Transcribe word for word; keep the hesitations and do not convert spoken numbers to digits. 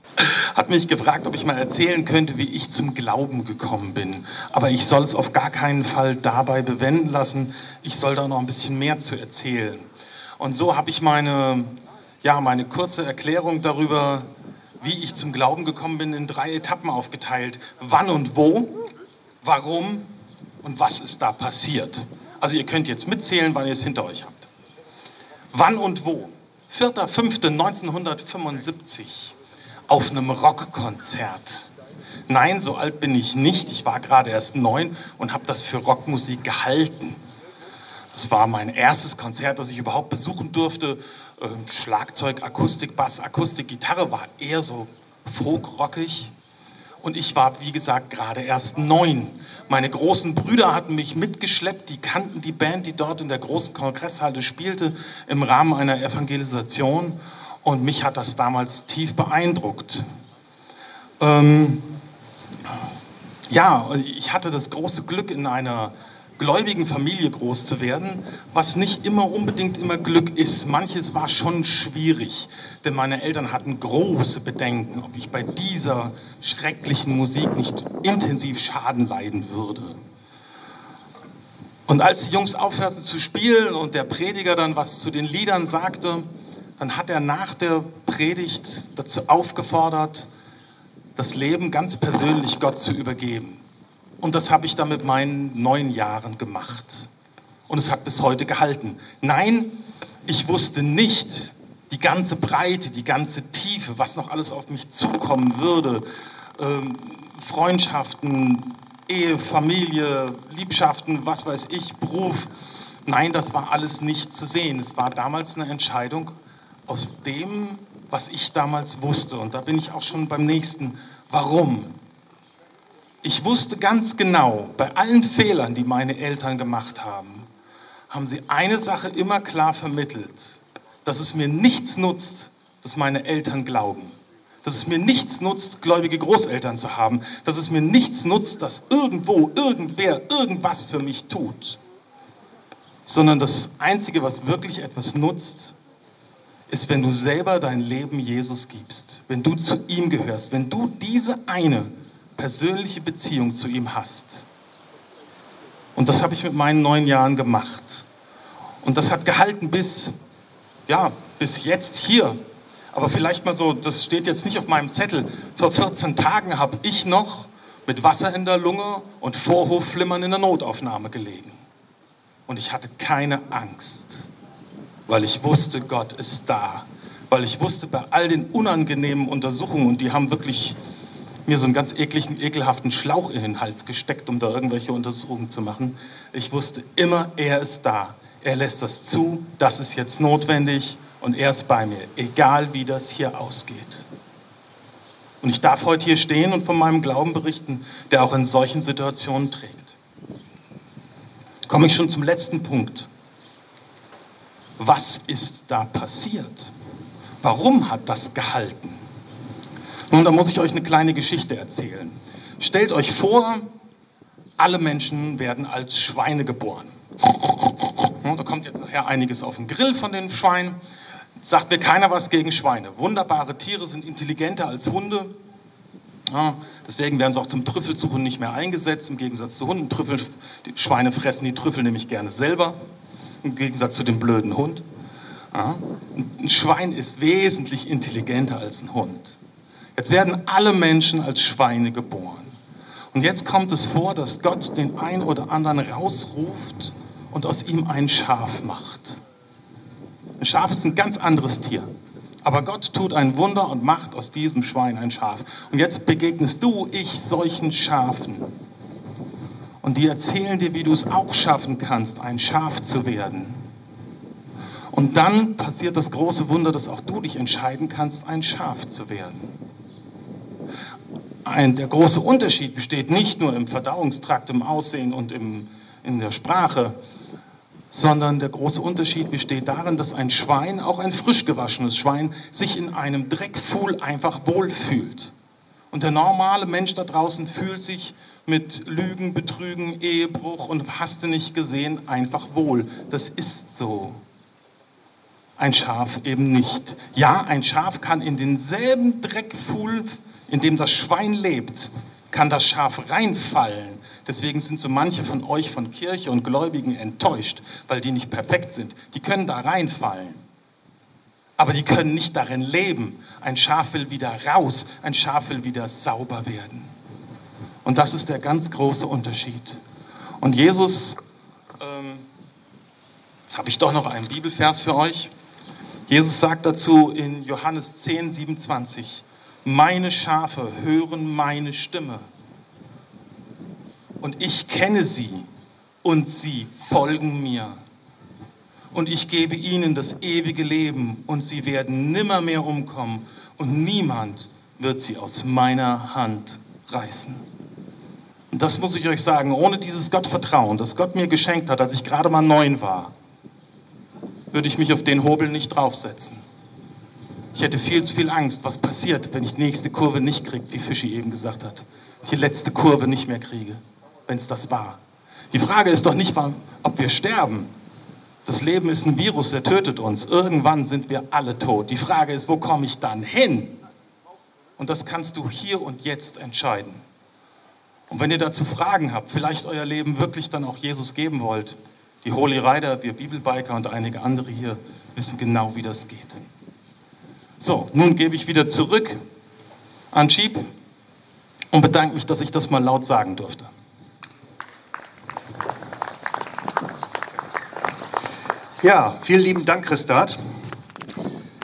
Hat mich gefragt, ob ich mal erzählen könnte, wie ich zum Glauben gekommen bin. Aber ich soll es auf gar keinen Fall dabei bewenden lassen. Ich soll da noch ein bisschen mehr zu erzählen. Und so habe ich meine, ja, meine kurze Erklärung darüber, wie ich zum Glauben gekommen bin, in drei Etappen aufgeteilt. Wann und wo, warum und was ist da passiert. Also ihr könnt jetzt mitzählen, wann ihr es hinter euch habt. Wann und wo? vierter fünfter neunzehnhundertfünfundsiebzig auf einem Rockkonzert. Nein, so alt bin ich nicht. Ich war gerade erst neun und habe das für Rockmusik gehalten. Das war mein erstes Konzert, das ich überhaupt besuchen durfte. Schlagzeug, Akustik, Bass, Akustik, Gitarre war eher so folkrockig. Und ich war, wie gesagt, gerade erst neun. Meine großen Brüder hatten mich mitgeschleppt, die kannten die Band, die dort in der großen Kongresshalle spielte, im Rahmen einer Evangelisation. Und mich hat das damals tief beeindruckt. Ähm, ja, ich hatte das große Glück, in einer gläubigen Familie groß zu werden, was nicht immer unbedingt immer Glück ist. Manches war schon schwierig, denn meine Eltern hatten große Bedenken, ob ich bei dieser schrecklichen Musik nicht intensiv Schaden leiden würde. Und als die Jungs aufhörten zu spielen und der Prediger dann was zu den Liedern sagte, dann hat er nach der Predigt dazu aufgefordert, das Leben ganz persönlich Gott zu übergeben. Und das habe ich dann mit meinen neun Jahren gemacht. Und es hat bis heute gehalten. Nein, ich wusste nicht die ganze Breite, die ganze Tiefe, was noch alles auf mich zukommen würde. Ähm, Freundschaften, Ehe, Familie, Liebschaften, was weiß ich, Beruf. Nein, das war alles nicht zu sehen. Es war damals eine Entscheidung aus dem, was ich damals wusste. Und da bin ich auch schon beim nächsten. Warum? Ich wusste ganz genau, bei allen Fehlern, die meine Eltern gemacht haben, haben sie eine Sache immer klar vermittelt, dass es mir nichts nutzt, dass meine Eltern glauben. Dass es mir nichts nutzt, gläubige Großeltern zu haben. Dass es mir nichts nutzt, dass irgendwo, irgendwer, irgendwas für mich tut. Sondern das Einzige, was wirklich etwas nutzt, ist, wenn du selber dein Leben Jesus gibst. Wenn du zu ihm gehörst. Wenn du diese eine persönliche Beziehung zu ihm hast. Und das habe ich mit meinen neun Jahren gemacht. Und das hat gehalten bis, ja, bis jetzt hier. Aber vielleicht mal so, das steht jetzt nicht auf meinem Zettel. Vor vierzehn Tagen habe ich noch mit Wasser in der Lunge und Vorhofflimmern in der Notaufnahme gelegen. Und ich hatte keine Angst, weil ich wusste, Gott ist da. Weil ich wusste, bei all den unangenehmen Untersuchungen, und die haben wirklich mir so einen ganz ekligen, ekelhaften Schlauch in den Hals gesteckt, um da irgendwelche Untersuchungen zu machen. Ich wusste immer, er ist da. Er lässt das zu, das ist jetzt notwendig und er ist bei mir, egal wie das hier ausgeht. Und ich darf heute hier stehen und von meinem Glauben berichten, der auch in solchen Situationen trägt. Komme ich schon zum letzten Punkt. Was ist da passiert? Warum hat das gehalten? Nun, da muss ich euch eine kleine Geschichte erzählen. Stellt euch vor, alle Menschen werden als Schweine geboren. Da kommt jetzt nachher einiges auf den Grill von den Schweinen. Sagt mir keiner was gegen Schweine. Wunderbare Tiere, sind intelligenter als Hunde. Ja, deswegen werden sie auch zum Trüffelsuchen nicht mehr eingesetzt, im Gegensatz zu Hunden. Trüffel, die Schweine fressen die Trüffel nämlich gerne selber, im Gegensatz zu dem blöden Hund. Ja, ein Schwein ist wesentlich intelligenter als ein Hund. Jetzt werden alle Menschen als Schweine geboren. Und jetzt kommt es vor, dass Gott den einen oder anderen rausruft und aus ihm ein Schaf macht. Ein Schaf ist ein ganz anderes Tier. Aber Gott tut ein Wunder und macht aus diesem Schwein ein Schaf. Und jetzt begegnest du, ich, solchen Schafen. Und die erzählen dir, wie du es auch schaffen kannst, ein Schaf zu werden. Und dann passiert das große Wunder, dass auch du dich entscheiden kannst, ein Schaf zu werden. Ein, der große Unterschied besteht nicht nur im Verdauungstrakt, im Aussehen und im, in der Sprache, sondern der große Unterschied besteht darin, dass ein Schwein, auch ein frisch gewaschenes Schwein, sich in einem Dreckpfuhl einfach wohlfühlt. Und der normale Mensch da draußen fühlt sich mit Lügen, Betrügen, Ehebruch und hast du nicht gesehen, einfach wohl. Das ist so. ein Schaf eben nicht. Ja, ein Schaf kann in denselben Dreckpfuhl, in dem das Schwein lebt, kann das Schaf reinfallen. Deswegen sind so manche von euch von Kirche und Gläubigen enttäuscht, weil die nicht perfekt sind. Die können da reinfallen, aber die können nicht darin leben. Ein Schaf will wieder raus, ein Schaf will wieder sauber werden. Und das ist der ganz große Unterschied. Und Jesus, ähm, jetzt habe ich doch noch einen Bibelvers für euch. Jesus sagt dazu in Johannes zehn, siebenundzwanzig, meine Schafe hören meine Stimme und ich kenne sie und sie folgen mir. Und ich gebe ihnen das ewige Leben und sie werden nimmermehr umkommen und niemand wird sie aus meiner Hand reißen. Und das muss ich euch sagen, ohne dieses Gottvertrauen, das Gott mir geschenkt hat, als ich gerade mal neun war, würde ich mich auf den Hobel nicht draufsetzen. Ich hätte viel zu viel Angst, was passiert, wenn ich die nächste Kurve nicht kriege, wie Fischi eben gesagt hat. Die letzte Kurve nicht mehr kriege, wenn es das war. Die Frage ist doch nicht, ob wir sterben. Das Leben ist ein Virus, der tötet uns. Irgendwann sind wir alle tot. Die Frage ist, wo komme ich dann hin? Und das kannst du hier und jetzt entscheiden. Und wenn ihr dazu Fragen habt, vielleicht euer Leben wirklich dann auch Jesus geben wollt, die Holy Rider, wir Bibelbiker und einige andere hier wissen genau, wie das geht. So, nun gebe ich wieder zurück an Schieb und bedanke mich, dass ich das mal laut sagen durfte. Ja, vielen lieben Dank, Christard.